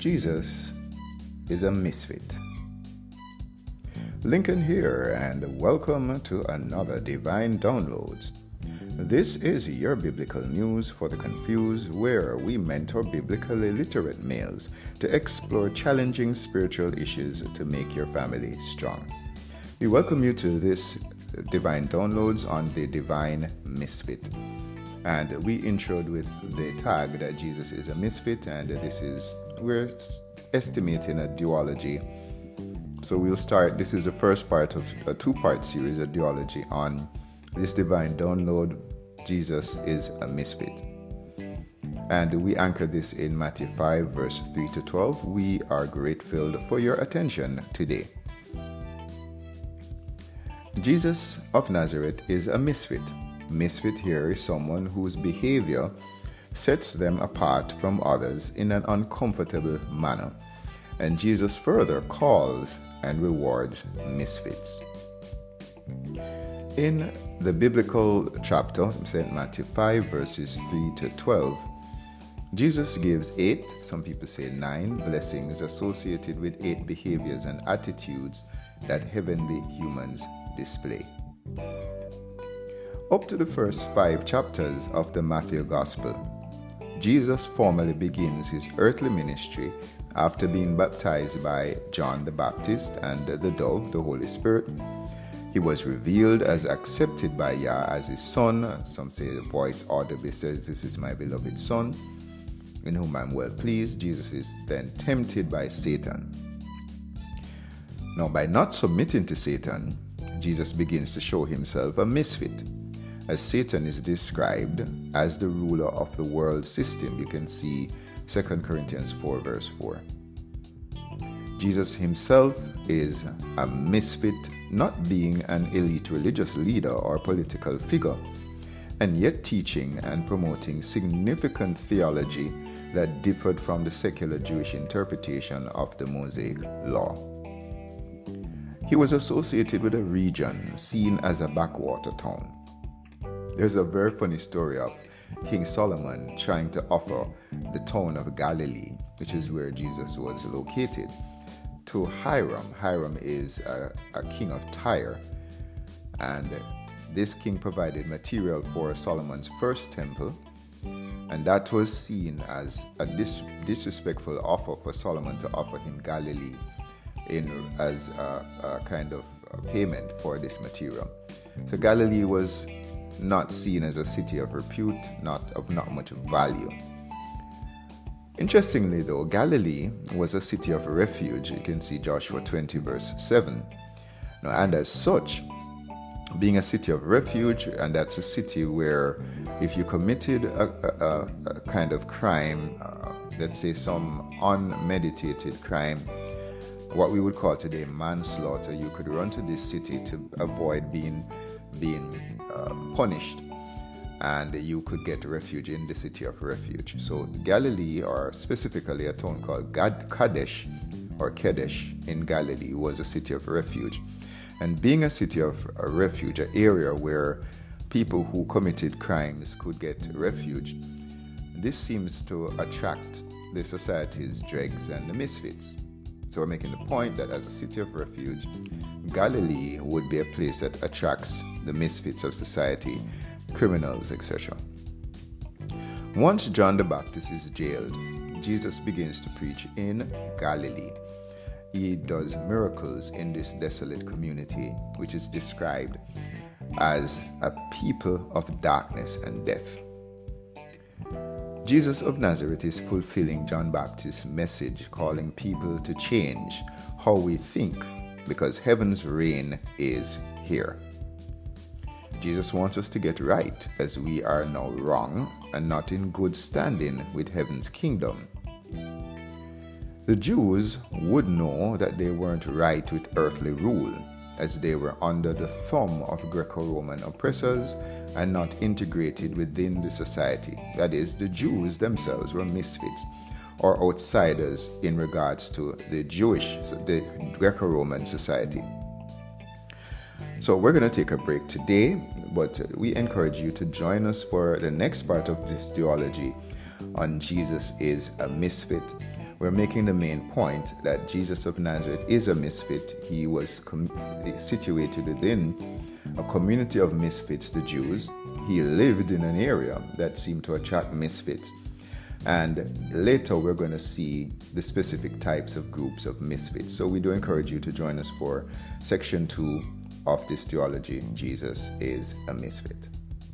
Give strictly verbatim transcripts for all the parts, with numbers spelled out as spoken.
Jesus is a misfit. Lincoln here, and welcome to another Divine Downloads. This is your biblical news for the confused, where we mentor biblically literate males to explore challenging spiritual issues to make your family strong. We welcome you to this Divine Downloads on the Divine Misfit. And we introed with the tag that Jesus is a misfit, and this is, we're estimating a duology. So we'll start, this is the first part of a two-part series, a duology on this Divine Download, Jesus is a misfit. And we anchor this in Matthew five, verse three to twelve. We are grateful for your attention today. Jesus of Nazareth is a misfit. Misfit here is someone whose behavior sets them apart from others in an uncomfortable manner. And Jesus further calls and rewards misfits. In the biblical chapter, Saint Matthew five, verses three to twelve, Jesus gives eight, some people say nine, blessings associated with eight behaviors and attitudes that heavenly humans display. Up to the first five chapters of the Matthew Gospel, Jesus formally begins his earthly ministry after being baptized by John the Baptist and the dove, the Holy Spirit. He was revealed as accepted by Yah as his son. Some say the voice audibly says, "This is my beloved son, in whom I'm well pleased." Jesus is then tempted by Satan. Now, by not submitting to Satan, Jesus begins to show himself a misfit, as Satan is described as the ruler of the world system. You can see Second Corinthians four, verse four. Jesus himself is a misfit, not being an elite religious leader or political figure, and yet teaching and promoting significant theology that differed from the secular Jewish interpretation of the Mosaic Law. He was associated with a region seen as a backwater town. There's a very funny story of King Solomon trying to offer the town of Galilee, which is where Jesus was located, to Hiram. Hiram is a, a king of Tyre, and this king provided material for Solomon's first temple, and that was seen as a dis- disrespectful offer for Solomon to offer him Galilee in as a, a kind of payment for this material. So Galilee was not seen as a city of repute, not of not much value. Interestingly though, Galilee was a city of refuge. You can see Joshua twenty, verse seven. Now, and as such, being a city of refuge, and that's a city where if you committed a, a, a kind of crime, uh, let's say some unmeditated crime, what we would call today manslaughter, you could run to this city to avoid being being uh, punished, and you could get refuge in the city of refuge. So Galilee, or specifically a town called Gad- Kadesh or Kedesh in Galilee, was a city of refuge. And being a city of a refuge, an area where people who committed crimes could get refuge, this seems to attract the society's dregs and the misfits. So we're making the point that as a city of refuge, Galilee would be a place that attracts the misfits of society, criminals, et cetera. Once John the Baptist is jailed, Jesus begins to preach in Galilee. He does miracles in this desolate community, which is described as a people of darkness and death. Jesus of Nazareth is fulfilling John Baptist's message, calling people to change how we think, because heaven's reign is here. Jesus wants us to get right, as we are now wrong and not in good standing with heaven's kingdom. The Jews would know that they weren't right with earthly rule, as they were under the thumb of Greco-Roman oppressors and not integrated within the society. That is, the Jews themselves were misfits or outsiders in regards to the Jewish, so the Greco-Roman society. So we're going to take a break today, but we encourage you to join us for the next part of this theology on Jesus is a misfit, we're making the main point that Jesus of Nazareth is a misfit. He was com- situated within a community of misfits, the Jews. He lived in an area that seemed to attract misfits. And later we're going to see the specific types of groups of misfits. So we do encourage you to join us for section two of this theology, Jesus is a misfit.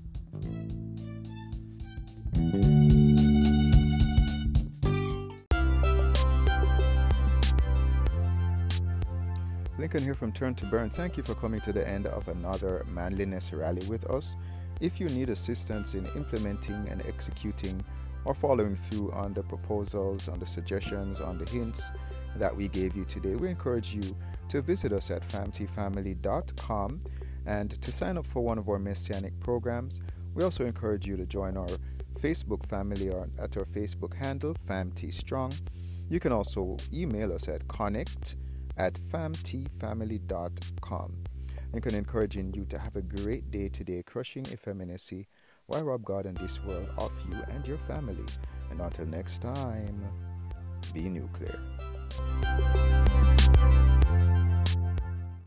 Lincoln here from Turn to Burn. Thank you for coming to the end of another manliness rally with us. If you need assistance in implementing and executing or following through on the proposals, on the suggestions, on the hints that we gave you today, we encourage you to visit us at famty family dot com and to sign up for one of our Messianic programs. We also encourage you to join our Facebook family or at our Facebook handle, FamTStrong. You can also email us at connect at famty family dot com. Lincoln encouraging you to have a great day today, crushing effeminacy while rob God and this world of you and your family. And until next time, be nuclear.